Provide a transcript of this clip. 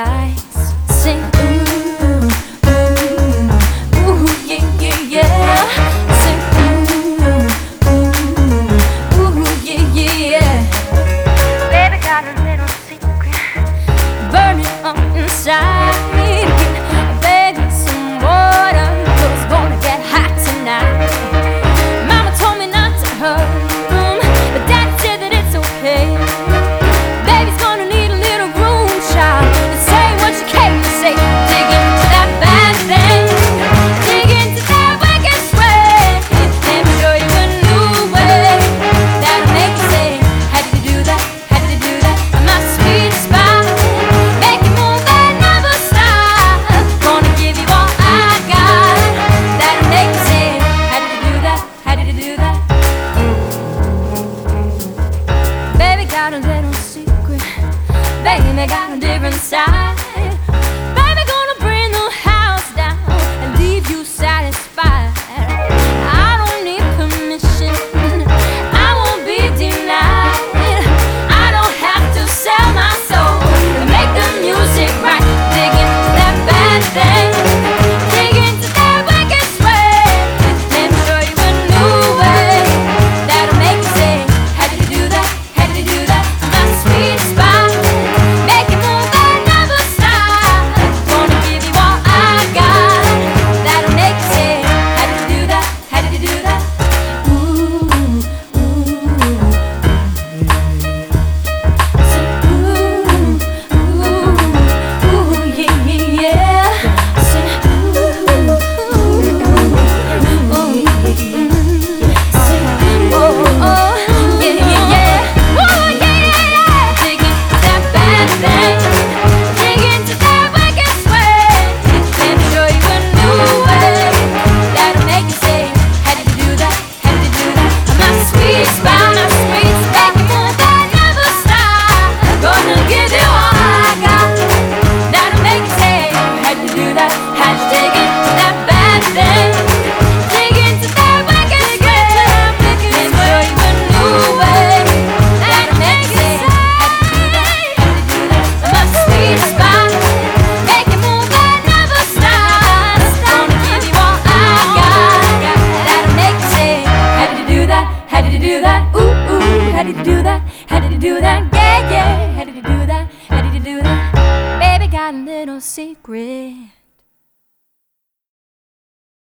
lights. Sing ooh, ooh, ooh, yeah, yeah, yeah. Sing ooh, ooh, ooh, yeah, yeah. Baby got a little secret burning up inside. Baby, some water, 'cause it's gonna get hot tonight. Mama told me not to hurry, but Daddy said that it's okay. Baby's gonna need a little room, child, to say what you came to say. Dig into that bad thing, dig into that wicked sway. Let me show you a new way that'll make you say, how did you do that? How did you do that? My sweet spot, make you move and never stop. Gonna give you all I got, that'll make you say, how did you do that? How did you do that? Baby got a little secret, baby got a different side. Baby gonna bring the house down and leave you satisfied. I don't need permission, I won't be denied. I don't have to sell my soul to make the music right. Dig into that bad thing, dig into that wicked sway. Let me show you a new way that'll make you say, how did you do that? How did you do that? My sweet spot, make you move and never stop. Gonna give you all I got, that'll make you say, how did you do that? How did you do that? Ooh, ooh, so ooh, ooh, yeah, yeah, yeah. Say ooh, oh, oh, yeah, yeah, yeah. Ooh, yeah, yeah, yeah. Dig into that bad thing, dig into that wicked sway. Let me show you a new way that'll make you say, how did you do that? How did you do that? My sweet spot, my sweet spot, make you move and never stop. Gonna give you all I got, that'll make you say, how did you do that? How did you dig into that bad thing, dig into that wicked sway. Let me show you a new way that'll make you say, how did you do that? How did you do that? My sweet spot, make you move and never stop. Gonna give you all I got, that'll make you say, how did you do that? How did you do that? Ooh, ooh, how did you do that? How did you do that? Yeah, yeah, how did you do that? How did you do that? Baby got a little secret.